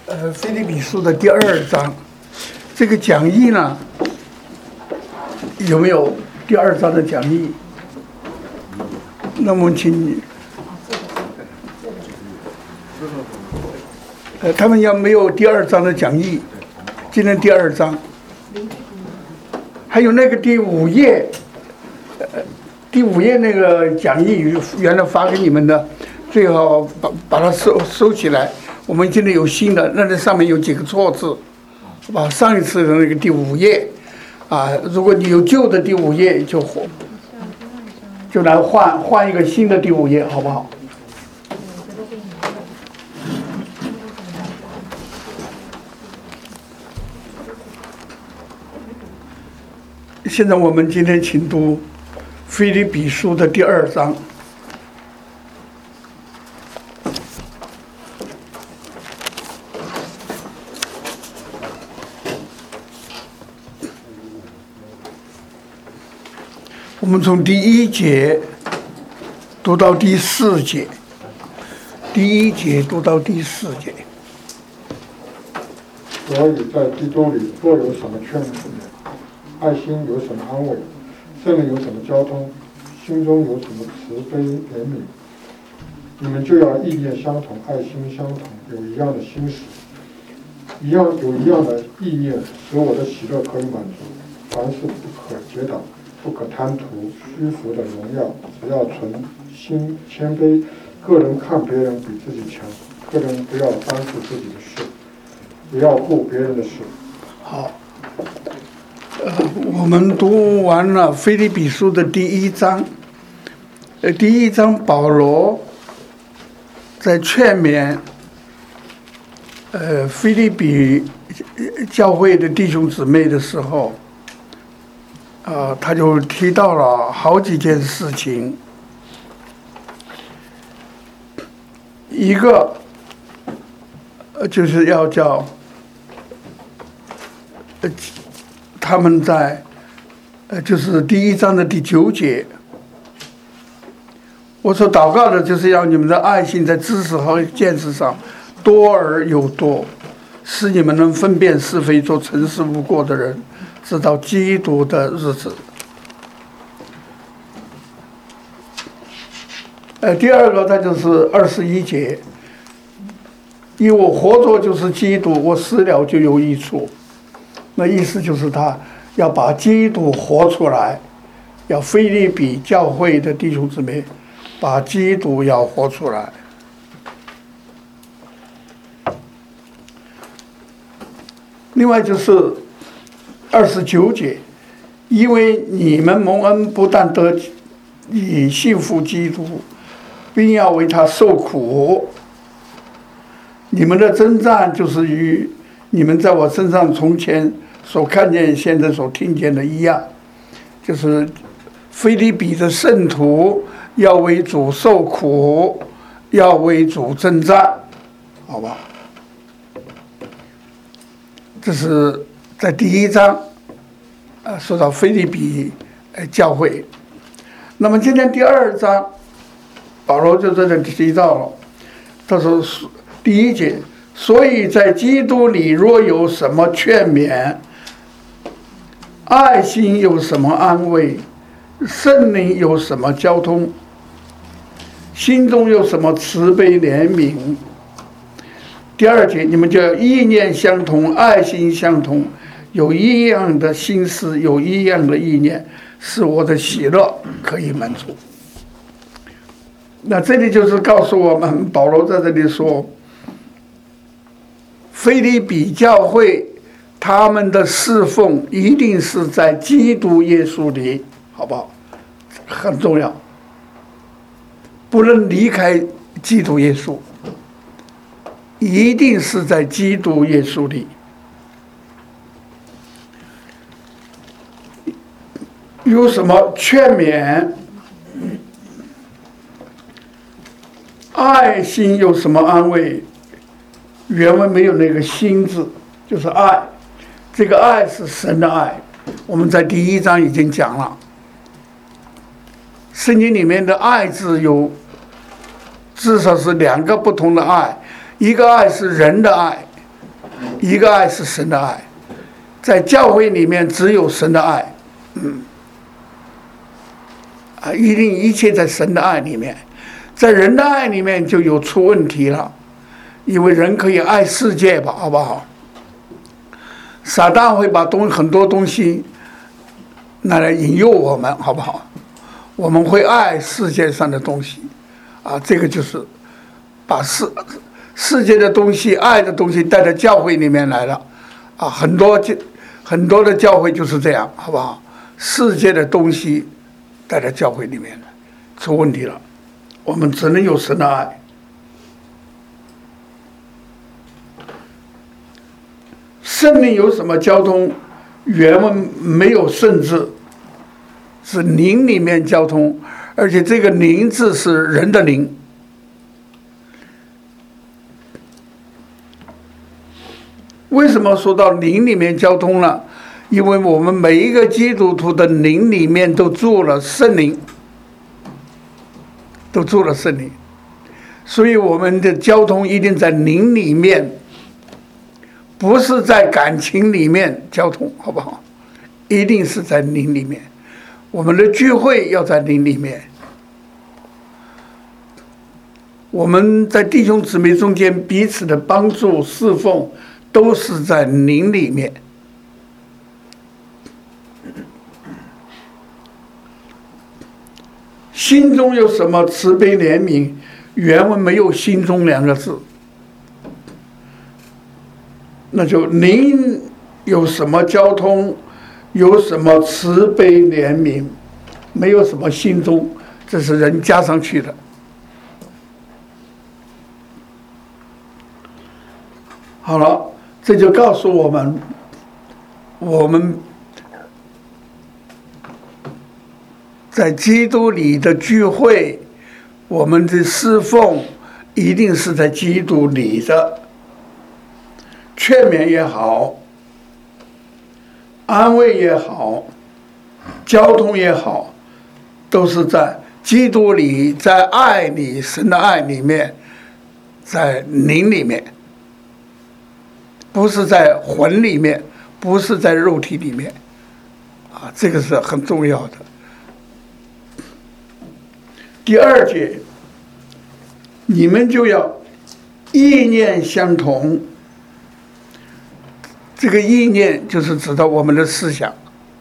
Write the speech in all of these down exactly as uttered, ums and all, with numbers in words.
呃，腓立比书的第二章，这个讲义呢，有没有第二章的讲义？那么请，呃，他们要没有第二章的讲义，今天第二章，还有那个第五页，呃，第五页那个讲义原来发给你们的，最好把把它收收起来。我们今天有新的，那这上面有几个错字，把上一次的那个第五页，啊，如果你有旧的第五页就就来换换一个新的第五页，好不好？现在我们今天请读腓立比书的第二章。我们从第一节读到第四节，第一节读到第四节。 所以在基督里，若有什么劝勉，爱心有什么安慰，圣灵有什么交通，心中有什么慈悲怜悯，你们就要意念相同，爱心相同，有一样的心思，一样有一样的意念，使我的喜乐可以满足。凡事不可结党，不可贪图虚浮的荣耀，只要存心谦卑，个人看别人比自己强，个人不要单顾自己的事，也要顾别人的事。 好，呃，我们读完了腓立比书的第一章。呃，第一章保罗在劝勉呃腓立比教会的弟兄姊妹的时候，呃，他就提到了好几件事情。一个，呃，就是要叫，呃，他们在，呃，就是第一章的第九节，我所祷告的就是要你们的爱心在知识和见识上多而又多，使你们能分辨是非，做诚实无过的人，直到基督的日子。呃，第二个，它就是二十一节，因为我活着就是基督，我死了就有益处。那意思就是他要把基督活出来，要腓立比教会的弟兄姊妹把基督要活出来。另外就是二十九节，因为你们蒙恩不但得以信服基督，并要为他受苦。你们的征战就是与你们在我身上从前所看见、现在所听见的一样，就是腓立比的圣徒要为主受苦，要为主征战，好吧？这是在第一章，呃，说到腓立比呃教会。那么今天第二章，保罗就在这里提到了，他说第一节，所以在基督里若有什么劝勉，爱心有什么安慰，圣灵有什么交通，心中有什么慈悲怜悯。第二节，你们就要意念相同，爱心相同，有一样的心思，有一样的意念，使我的喜乐可以满足。那这里就是告诉我们，保罗在这里说，腓立比教会他们的侍奉一定是在基督耶稣里，好不好？很重要，不能离开基督耶稣，一定是在基督耶稣里。有什么劝勉，爱心有什么安慰？原文没有那个心字，就是爱。这个爱是神的爱，我们在第一章已经讲了。圣经里面的爱字有至少是两个不同的爱，一个爱是人的爱， 一个爱是神的爱，在教会里面只有神的爱，嗯，啊，一定一切在神的爱里面，在人的爱里面就有出问题了，因为人可以爱世界吧，好不好？撒旦会把东很多东西拿来引诱我们，好不好？我们会爱世界上的东西，啊，这个就是把世世界的东西、爱的东西带到教会里面来了，啊，很多很多的教会就是这样，好不好？世界的东西带到教会里面来，出问题了。我们只能有神的爱。圣灵有什么交通？原文没有圣字，是灵里面交通，而且这个灵字是人的灵。为什么说到灵里面交通了？因为我们每一个基督徒的灵里面都住了圣灵，都住了圣灵，所以我们的交通一定在灵里面，不是在感情里面交通，好不好？一定是在灵里面。我们的聚会要在灵里面，我们在弟兄姊妹中间彼此的帮助侍奉都是在灵里面。心中有什么慈悲怜悯？原文没有心中两个字，那就灵有什么交通，有什么慈悲怜悯，没有什么心中，这是人加上去的。好了，这就告诉我们，我们在基督里的聚会，我们的侍奉一定是在基督里的，劝勉也好，安慰也好，交通也好，都是在基督里，在爱里，神的爱里面，在灵里面，不是在魂里面，不是在肉体里面，啊，这个是很重要的。第二节，你们就要意念相同。这个意念就是指到我们的思想，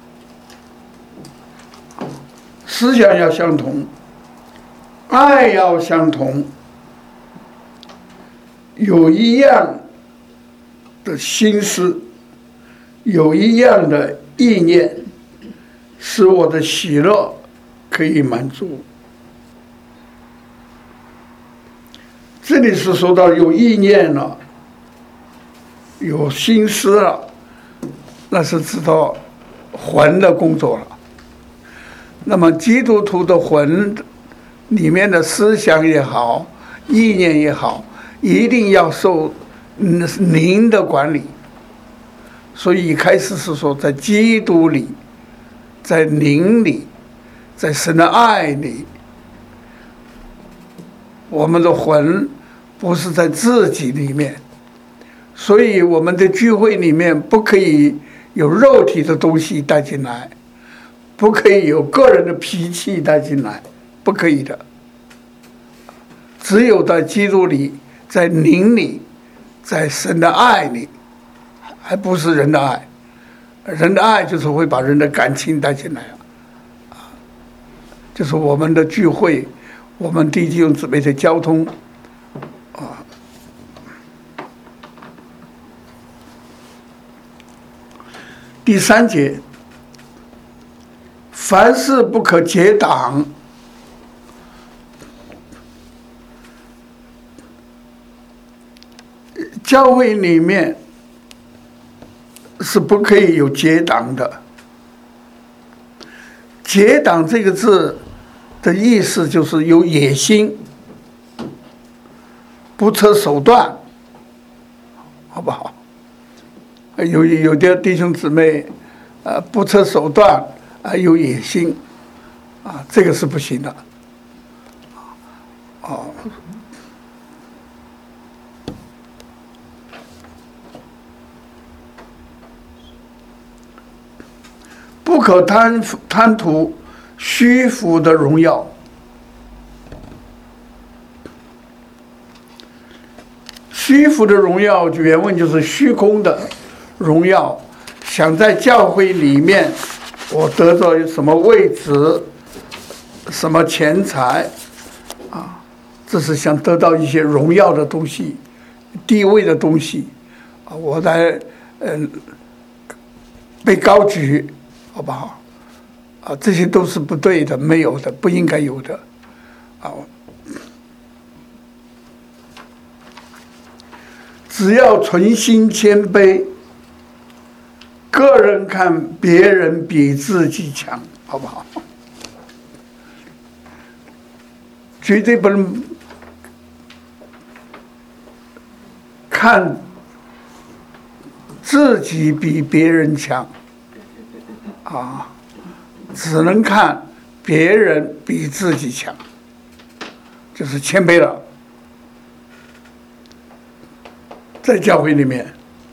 思想要相同，爱要相同，有一样的心思，有一样的意念，使我的喜乐可以满足。这里是说到有意念了，有心思了，那是指到魂的工作了。那么基督徒的魂里面的思想也好，意念也好，一定要受灵的管理。所以一开始是说在基督里，在灵里，在神的爱里，我们的魂不是在自己里面，所以我们的聚会里面不可以有肉体的东西带进来，不可以有个人的脾气带进来，不可以的。只有在基督里，在灵里，在神的爱里，还不是人的爱。人的爱就是会把人的感情带进来啊，就是我们的聚会，我们弟兄姊妹的交通啊。第三节，凡事不可结党。教会里面是不可以有结党的。结党这个字的意思就是有野心，不择手段，好不好？有有的弟兄姊妹，呃，不择手段啊、呃，有野心，啊，这个是不行的。哦， 不可贪贪图虚浮的荣耀。虚浮的荣耀，原文就是虚空的荣耀。想在教会里面，我得到什么位置、什么钱财啊，这是想得到一些荣耀的东西、地位的东西啊，我在嗯、呃、被高举，好不好？啊，这些都是不对的，没有的，不应该有的啊。只要存心谦卑，个人看别人比自己强，好不好？绝对不能看自己比别人强啊，只能看别人比自己强，就是谦卑了。在教会里面，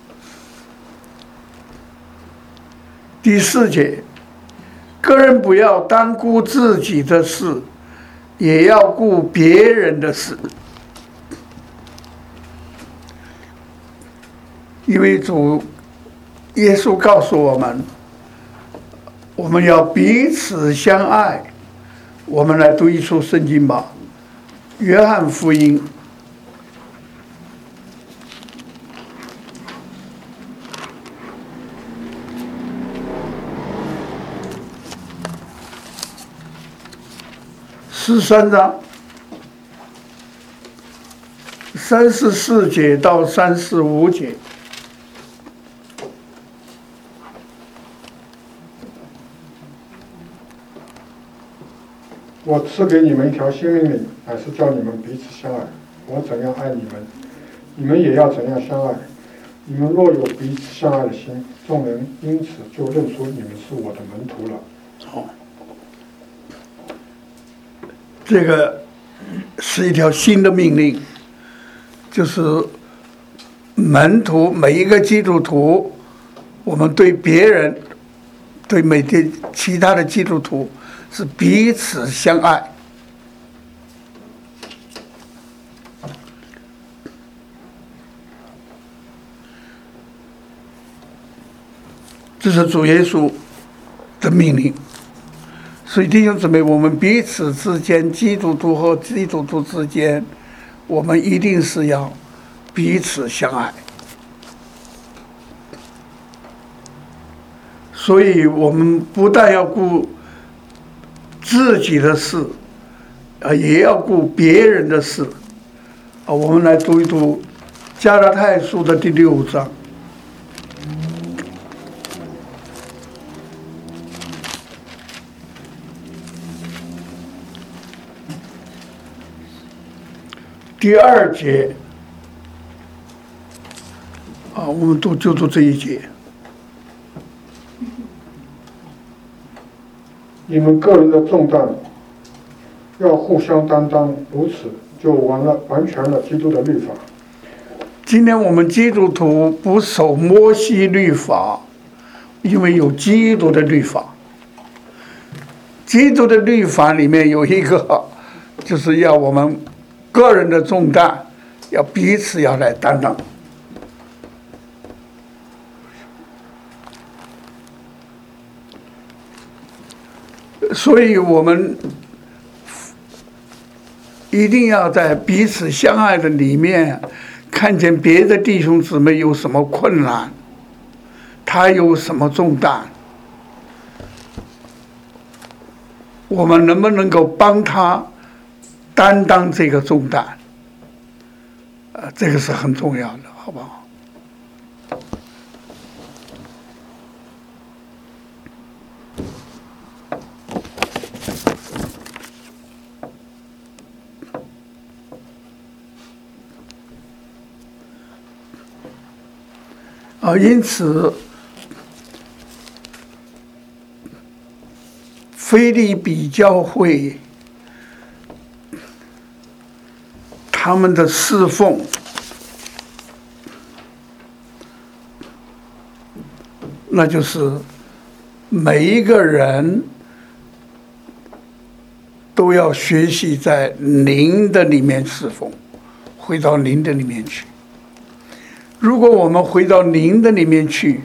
第四节，个人不要单顾自己的事，也要顾别人的事。因为主耶稣告诉我们，我们要彼此相爱。我们来读一处圣经吧，《约翰福音》十三章三十四节到三十五节。 我赐给你们一条新命令，乃是叫你们彼此相爱。我怎样爱你们，你们也要怎样相爱。你们若有彼此相爱的心，众人因此就认出你们是我的门徒了。 好，这个是一条新的命令，就是门徒每一个基督徒，我们对别人，对每天其他的基督徒是彼此相爱。这是主耶稣的命令。所以弟兄姊妹，我们彼此之间，基督徒和基督徒之间，我们一定是要彼此相爱。所以我们不但要顾自己的事，啊，也要顾别人的事。啊，我们来读一读加拉太书的第六章。第二节，啊，我们读就读这一节。 你们个人的重担要互相担当，如此就完了，完全了基督的律法。 今天我们基督徒不守摩西律法，因为有基督的律法。基督的律法里面有一个，就是要我们个人的重担要彼此要来担当。所以我们一定要在彼此相爱的里面，看见别的弟兄姊妹有什么困难，他有什么重担，我们能不能够帮他担当这个重担？呃，这个是很重要的，好不好？啊，因此，腓立比教会他们的侍奉，那就是每一个人都要学习在灵的里面侍奉，回到灵的里面去。如果我们回到灵的里面去，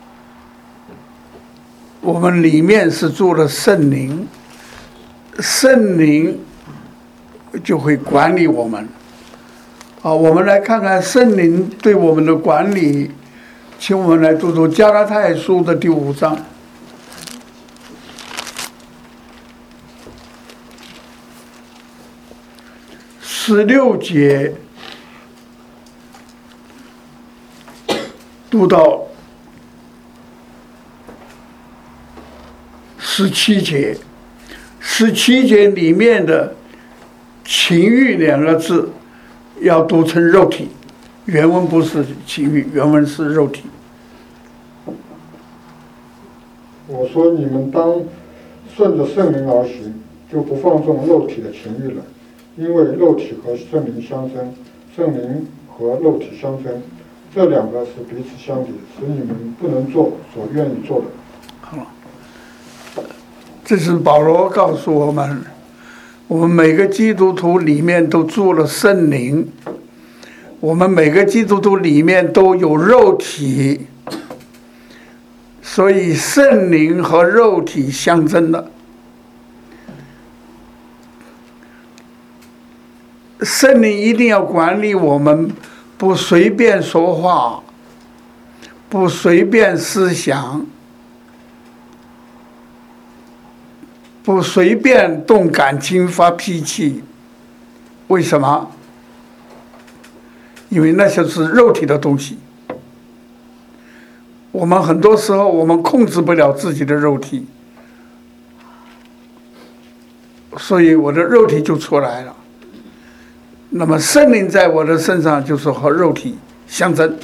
我们里面是住了圣灵，圣灵就会管理我们。好，我们来看看圣灵对我们的管理，请我们来读读加拉太书的第五章。十六节读到十七节，十七节里面的情欲两个字要读成肉体，原文不是情欲，原文是肉体。 我说你们当顺着圣灵而行，就不放纵肉体的情欲了。因为肉体和圣灵相争，圣灵和肉体相争，这两个是彼此相敌，使你们不能做所愿意做的。 好，这是保罗告诉我们，我们每个基督徒里面都住了圣灵，我们每个基督徒里面都有肉体，所以圣灵和肉体相争了。圣灵一定要管理我们，不随便说话，不随便思想，不随便动感情发脾气。为什么？因为那些是肉体的东西。我们很多时候我们控制不了自己的肉体，所以我的肉体就出来了。那么圣灵在我的身上就是和肉体相争，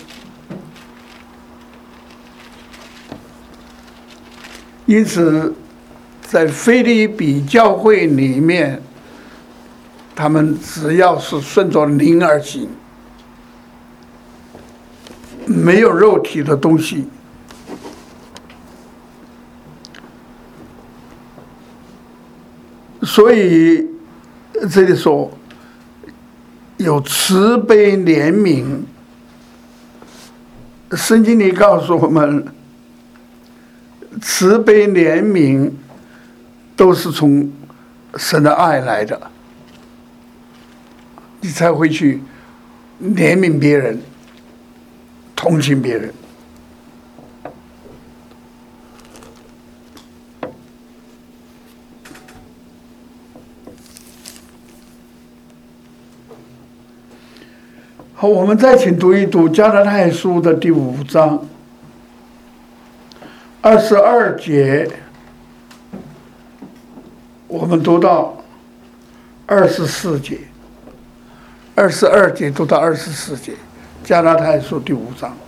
因此在腓立比教会里面，他们只要是顺着灵而行，没有肉体的东西。所以这里说有慈悲怜悯，圣经里告诉我们，慈悲怜悯都是从神的爱来的，你才会去怜悯别人，同情别人。好，我们再请读一读加拉太书的第五章二十二节，我们读到二十四节，二十二节读到二十四节，加拉太书第五章。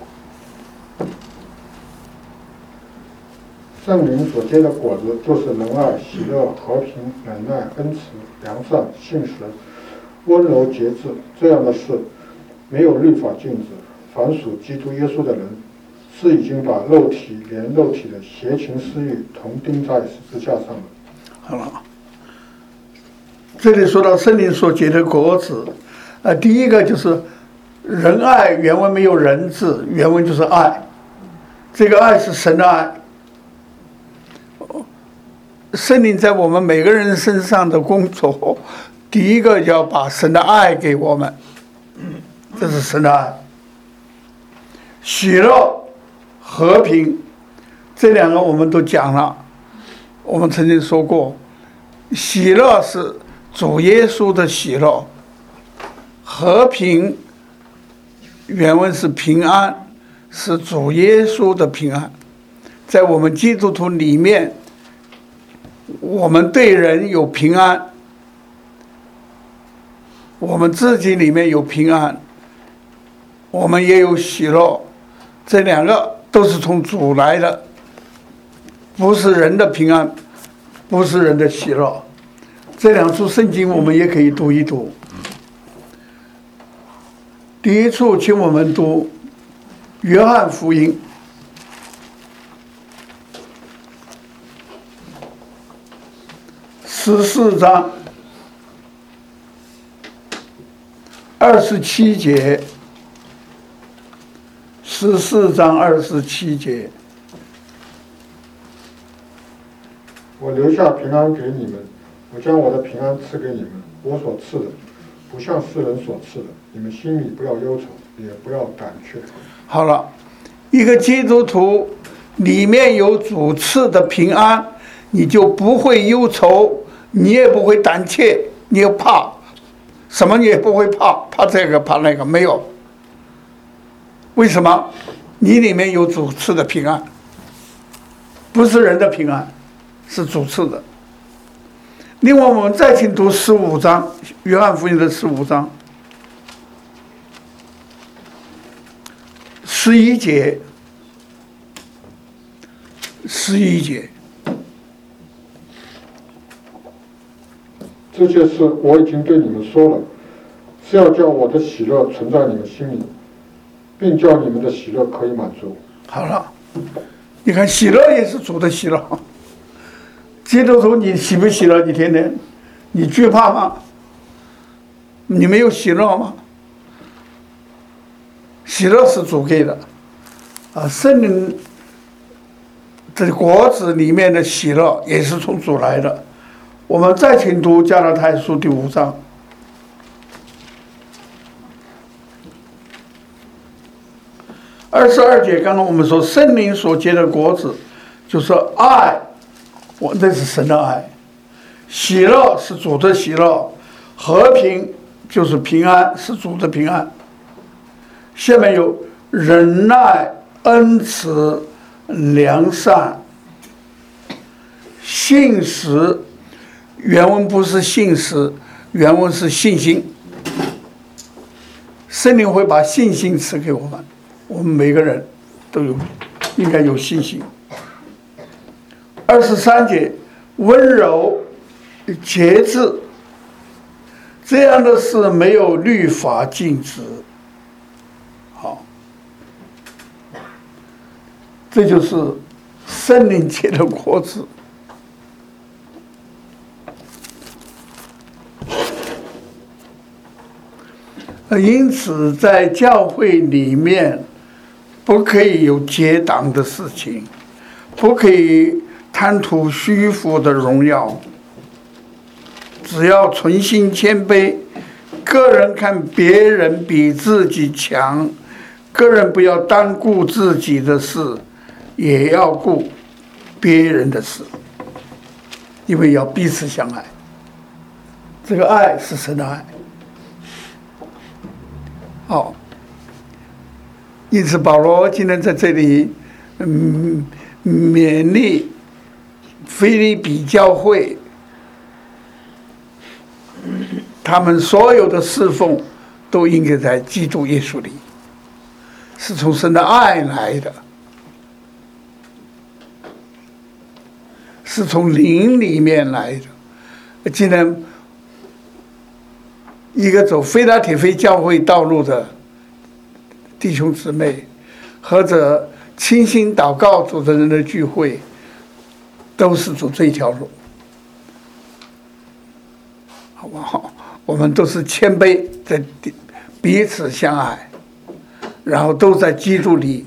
圣灵所结的果子，就是仁爱、喜乐、和平、忍耐、恩慈、良善、信实、温柔、节制。这样的事没有律法禁止，凡属基督耶稣的人，是已经把肉体连肉体的邪情私欲同钉在十字架上了。 好了，这里说到圣灵所结的果子，呃，第一个就是仁爱，原文没有人字，原文就是爱，这个爱是神的爱。圣灵在我们每个人身上的工作，第一个要把神的爱给我们，这是神的爱。喜乐、和平，这两个我们都讲了。我们曾经说过，喜乐是主耶稣的喜乐，和平原文是平安，是主耶稣的平安。在我们基督徒里面，我们对人有平安，我们自己里面有平安，我们也有喜乐，这两个都是从主来的，不是人的平安，不是人的喜乐。这两处圣经我们也可以读一读。第一处请我们读约翰福音十四章二十七节，十四章二十七节。 我留下平安给你们，我将我的平安赐给你们，我所赐的，不像世人所赐的。你们心里不要忧愁，也不要胆怯。 好了，一个基督徒里面有主赐的平安，你就不会忧愁，你也不会胆怯，你也怕什么，你也不会怕，怕这个怕那个，没有。为什么？你里面有主赐的平安，不是人的平安，是主赐的。另外，我们再请读十五章，约翰福音的十五章十一节，十一节。 这些事我已经对你们说了，是要叫我的喜乐存在你们心里，并叫你们的喜乐可以满足。 好了，你看喜乐也是主的喜乐。基督徒，你喜不喜乐？你天天，你惧怕吗？你没有喜乐吗？喜乐是主给的，啊，圣灵这果子里面的喜乐也是从主来的。我们再请读加拉太书第五章二十二节。刚刚我们说圣灵所结的果子就是爱，我那是神的爱；喜乐是主的喜乐；和平就是平安，是主的平安。下面有忍耐、恩慈、良善、信实。原文不是信实，原文是信心。圣灵会把信心赐给我们，我们每个人都有应该有信心。二十三节，温柔、节制，这样的事没有律法禁止。好，这就是圣灵结的果子。因此，在教会里面，不可以有结党的事情，不可以贪图虚浮的荣耀。只要存心谦卑，个人看别人比自己强，个人不要单顾自己的事，也要顾别人的事，因为要彼此相爱。这个爱是神的爱。好，因此保罗今天在这里，嗯，勉励腓立比教会，他们所有的侍奉都应该在基督耶稣里，是从神的爱来的，是从灵里面来的。今天一个走非拉铁非教会道路的弟兄姊妹，或者倾心祷告主的人的聚会，都是走这条路，好不好？我们都是谦卑，在彼此相爱，然后都在基督里，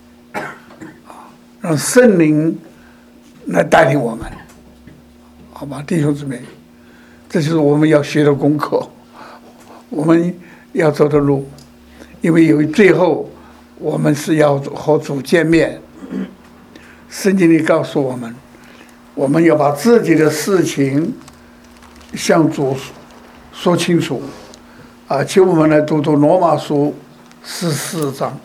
让圣灵来带领我们，好吧，弟兄姊妹，这就是我们要学的功课。我们要走的路，因为有最后我们是要和主见面。圣经里告诉我们，我们要把自己的事情向主说清楚。啊，请我们来读读罗马书十四章。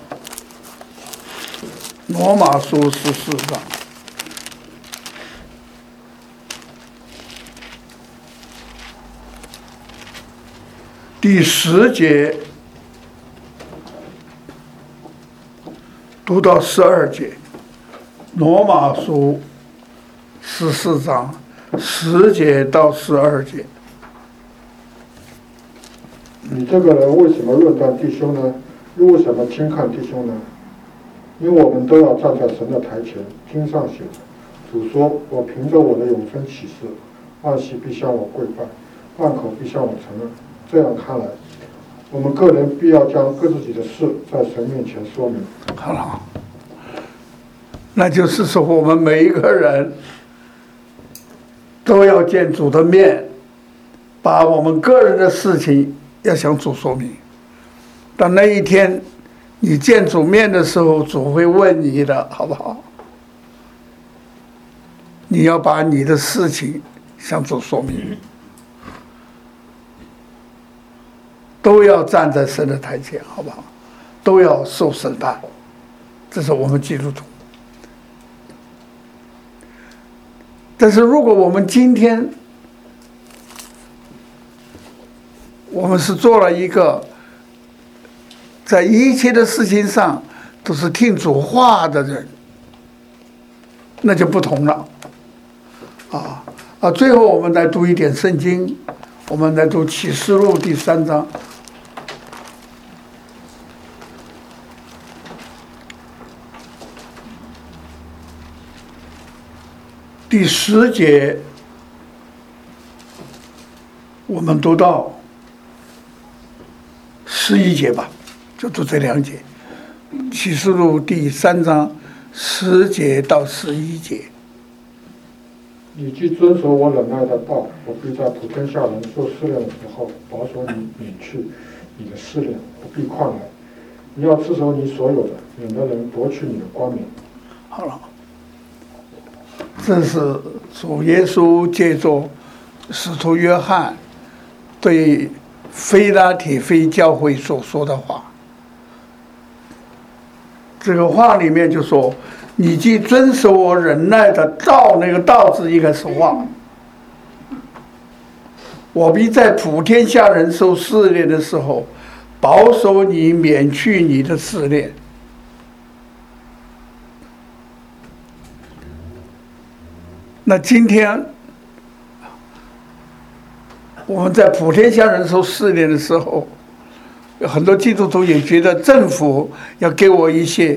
罗马书十四章。第十节读到十二节，罗马书十四章十节到十二节。 你这个人为什么论断弟兄呢？又为什么轻看弟兄呢？因为我们都要站在神的台前，经上写着，主说：“我凭着我的永生启示， 万膝必向我跪拜，万口必向我承认。这样看来，我们个人必要将各自己的事在神面前说明。 好了，那就是说，我们每一个人都要见主的面，把我们个人的事情要向主说明。到那一天你见主面的时候，主会问你的，好不好？你要把你的事情向主说明，都要站在神的台前，好不好？都要受审判，这是我们基督徒。但是如果我们今天我们是做了一个在一切的事情上都是听主话的人，那就不同了。啊啊！最后我们来读一点圣经，我们来读启示录第三章第十节，我们读到十一节吧，就读这两节。启示录第三章十节到十一节。 你既遵守我忍耐的道，我必在普天下人受试炼的时候，保守你免去你的试炼，不必旷来。你要持守你所有的，免得人夺取你的冠冕。 好了，这是主耶稣借着使徒约翰对非拉铁非教会所说的话。这个话里面就说，你既遵守我忍耐的道，那个道字应该是话。我必在普天下人受试炼的时候，保守你免去你的试炼。那今天我们在普天下人受试炼的时候，有很多基督徒也觉得政府要给我一些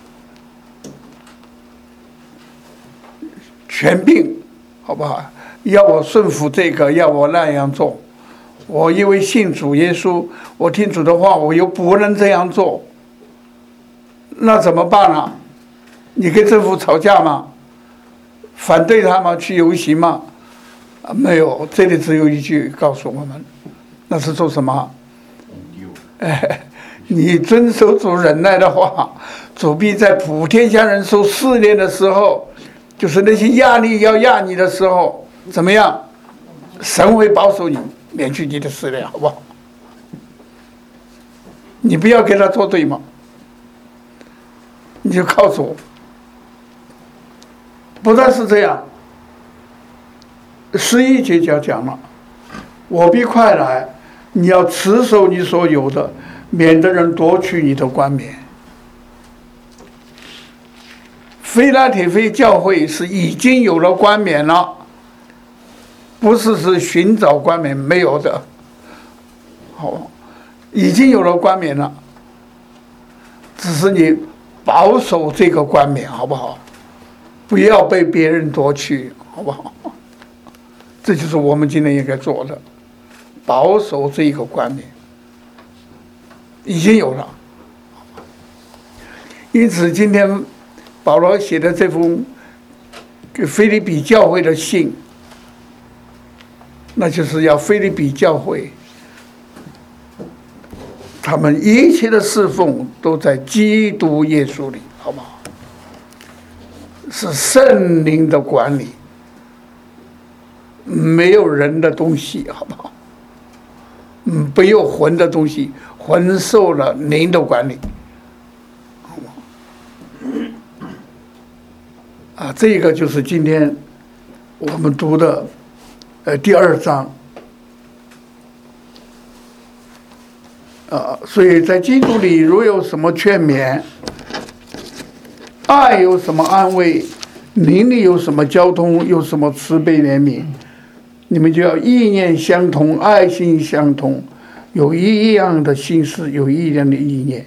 权柄，好不好？要我顺服这个，要我那样做。我因为信主耶稣，我听主的话，我又不能这样做，那怎么办呢？你跟政府吵架吗？反对他吗？去游行吗？啊，没有，这里只有一句告诉我们，那是做什么？哎，你遵守主忍耐的话，主必在普天下人受试炼的时候，就是那些压力要压你的时候，怎么样？神会保守你，免去你的试炼，好不好？你不要跟他作对嘛，你就靠主。不但是这样，十一节就讲了，我必快来，你要持守你所有的，免得人夺取你的冠冕。非拉铁非教会是已经有了冠冕了，不是是寻找冠冕，没有的。好，已经有了冠冕了，只是你保守这个冠冕，好不好？不要被别人夺去，好不好？这就是我们今天应该做的，保守这个冠冕，已经有了。因此，今天保罗写的这封给腓立比教会的信，那就是要腓立比教会，他们一切的侍奉都在基督耶稣里，好不好？是圣灵的管理，没有人的东西，好不好？嗯，没有魂的东西，魂受了灵的管理，好不好？啊，这个就是今天我们读的呃第二章。啊，所以在基督里如有什么劝勉，爱有什么安慰，灵里有什么交通，有什么慈悲怜悯，你们就要意念相同，爱心相同，有一样的心思，有一样的意念。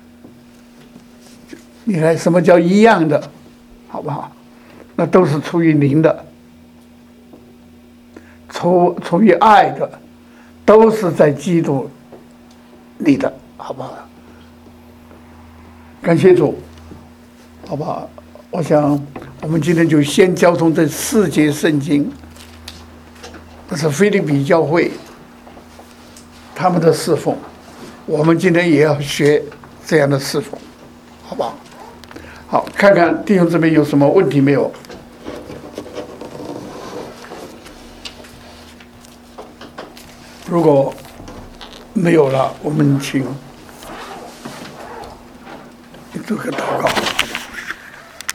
你看什么叫一样的，好不好？那都是出于灵的。 出出于爱的，都是在基督里的，好不好？感谢主，好不好？我想我们今天就先交通这四节圣经，这是腓立比教会他们的侍奉，我们今天也要学这样的侍奉，好不好？好，看看弟兄姊妹有什么问题没有？如果没有了，我们请做个祷告。